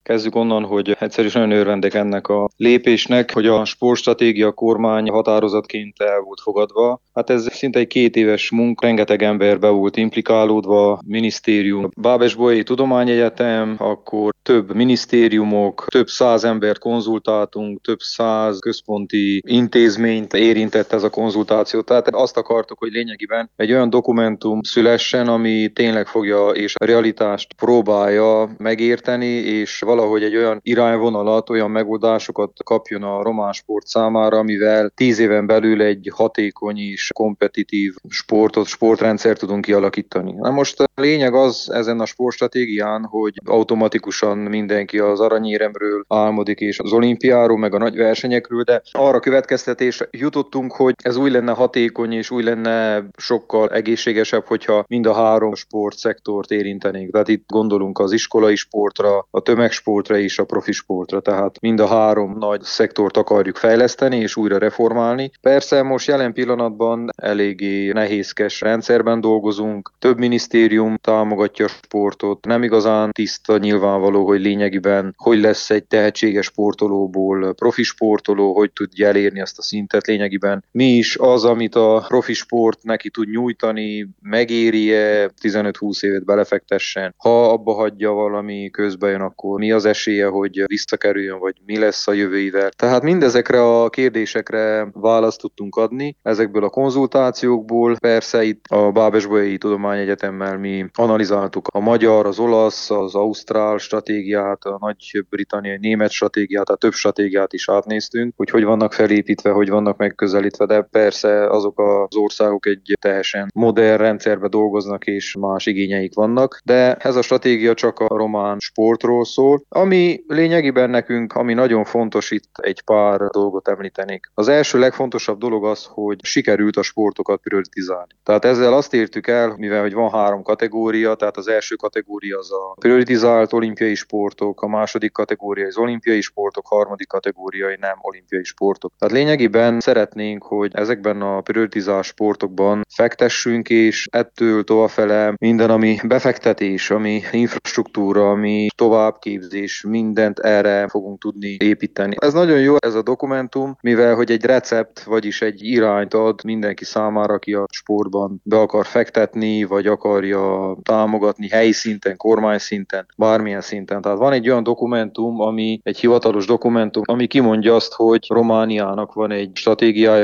Kezdjük onnan, hogy egyszer is nagyon örvendek ennek a lépésnek, hogy a sportstratégia kormány határozatként el volt fogadva. Hát ez szinte egy 2 éves munka, rengeteg ember be volt implikálódva, minisztérium, Bábes-Bolyai Tudományegyetem, akkor több minisztériumok, több 100 embert konzultáltunk, több 100 központi intézményt érintett ez a konzultáció. Tehát azt akartuk, hogy lényegében egy olyan dokumentum szülessen, ami tényleg fogja és a realitást próbálja megérteni, és valahogy egy olyan irányvonalat, olyan megoldásokat kapjon a román sport számára, amivel 10 éven belül egy hatékony és kompetitív sportrendszert tudunk kialakítani. Na most a lényeg az ezen a sportstratégián, hogy automatikusan mindenki az aranyéremről álmodik, és az olimpiáról, meg a nagy versenyekről, de arra következtetésre jutottunk, hogy ez úgy lenne hatékony, és úgy lenne sokkal egészségesebb, hogyha mind a 3 sportszektort érintenénk. Tehát itt gondolunk az iskolai sportra, a tömegsportra és a profi sportra, tehát mind a 3 nagy szektort akarjuk fejleszteni és újra reformálni. Persze most jelen pillanatban eléggé nehézkes rendszerben dolgozunk, több minisztérium támogatja a sportot, nem igazán tiszta nyilvánvaló, hogy lényegében hogy lesz egy tehetséges sportolóból profi sportoló, hogy tudja elérni ezt a szintet lényegében. Mi is az, amit a profi sport neki tud nyújtani, megéri-e 15-20 évet belefektessen. Ha abba hagyja valami, közben jön, akkor mi az esélye, hogy visszakerüljön, vagy mi lesz a jövőivel. Tehát mindezekre a kérdésekre választ tudtunk adni ezekből a konzultációkból. Persze itt a Bábes-Bolyai Tudományegyetemmel mi analizáltuk a magyar, az olasz, az ausztrál stratégiát, a nagy-britanniai német stratégiát, tehát több stratégiát is átnéztünk, hogy vannak felépítve, hogy vannak megközelítve, de persze azok az országok egy teljesen modern rendszerbe dolgoznak, és más igényeik vannak, de ez a stratégia csak a román sportról szól. Ami lényegében nekünk, ami nagyon fontos, itt egy pár dolgot említenék. Az első legfontosabb dolog az, hogy sikerült a sportokat prioritizálni. Tehát ezzel azt értük el, mivel hogy van 3 kategória, tehát az első kategória az a prioritizált olimpiai sportok, a második kategória az olimpiai sportok, harmadik kategóriai nem olimpiai sportok. Tehát lényegében szeretnénk, hogy ezekben a prioritizált sportokban fektessünk, és ettől továbbfele minden, ami befektetés, ami infrastruktúra, ami továbbképzés, mindent erre fogunk tudni építeni. Ez nagyon jó ez a dokumentum, mivel hogy egy recept, vagyis egy irányt ad mindenki számára, aki a sportban be akar fektetni, vagy akarja támogatni helyi szinten, kormány szinten, bármilyen szinten. Tehát van egy olyan dokumentum, ami egy hivatalos dokumentum, ami kimondja azt, hogy Romániának van egy stratégiája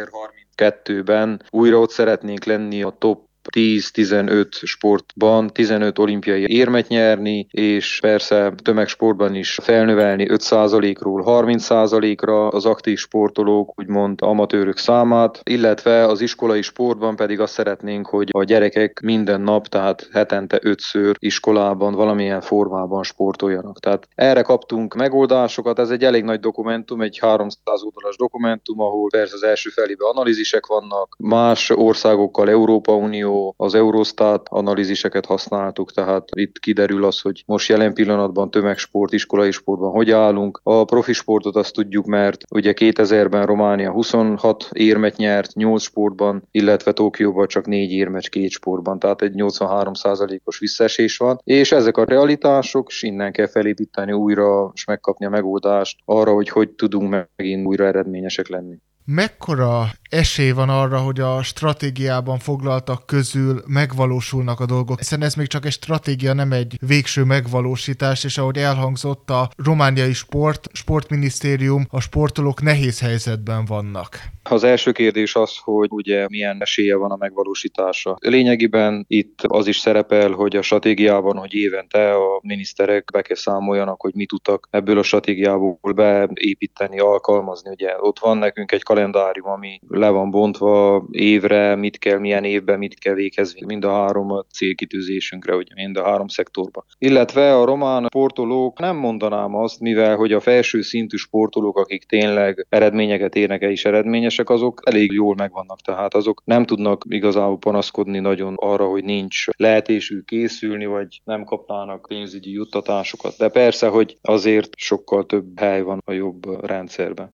2032-ben, újra ott szeretnénk lenni a top 10-15 sportban, 15 olimpiai érmet nyerni, és persze tömegsportban is felnövelni 5%-ról 30%-ra az aktív sportolók, úgymond amatőrök számát, illetve az iskolai sportban pedig azt szeretnénk, hogy a gyerekek minden nap, tehát hetente 5-ször iskolában valamilyen formában sportoljanak. Tehát erre kaptunk megoldásokat, ez egy elég nagy dokumentum, egy 300 oldalas dokumentum, ahol persze az első felében analízisek vannak, más országokkal, Európa Unió, az Eurostat analíziseket használtuk, tehát itt kiderül az, hogy most jelen pillanatban tömegsport, iskolai sportban hogy állunk. A profi sportot azt tudjuk, mert ugye 2000-ben Románia 26 érmet nyert 8 sportban, illetve Tokióban csak 4 érmet 2 sportban, tehát egy 83%-os visszaesés van, és ezek a realitások, és innen kell felépíteni újra, és megkapni a megoldást arra, hogy tudunk megint újra eredményesek lenni. Mekkora esély van arra, hogy a stratégiában foglaltak közül megvalósulnak a dolgok, hiszen ez még csak egy stratégia, nem egy végső megvalósítás, és ahogy elhangzott, a romániai sportminisztérium, a sportolók nehéz helyzetben vannak. Az első kérdés az, hogy ugye milyen esélye van a megvalósítása. Lényegében itt az is szerepel, hogy a stratégiában, hogy évente a miniszterek be kell számoljanak, hogy mit tudtak ebből a stratégiából beépíteni, alkalmazni. Ugye ott van nekünk egy kalendárium, ami le van bontva évre, mit kell, milyen évben mit kell végezni, mind a 3 célkitűzésünkre, ugye mind a 3 szektorban. Illetve a román sportolók, nem mondanám azt, mivel hogy a felső szintű sportolók, akik tényleg eredményeket érnek el és eredményesek, azok elég jól megvannak, tehát azok nem tudnak igazából panaszkodni nagyon arra, hogy nincs lehetésük készülni, vagy nem kapnának pénzügyi juttatásokat. De persze, hogy azért sokkal több hely van a jobb rendszerben.